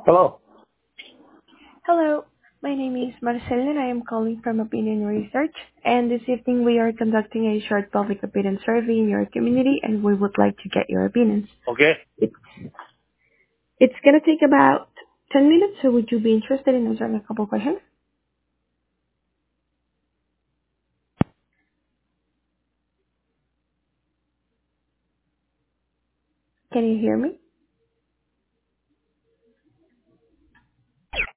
Hello. Hello, my name is Marcel and I am calling from Opinion Research. And this evening we are conducting a short public opinion survey in your community and we would like to get your opinions. Okay. It's, it's gonna take about 10 minutes, so would you be interested in answering a couple questions? Can you hear me?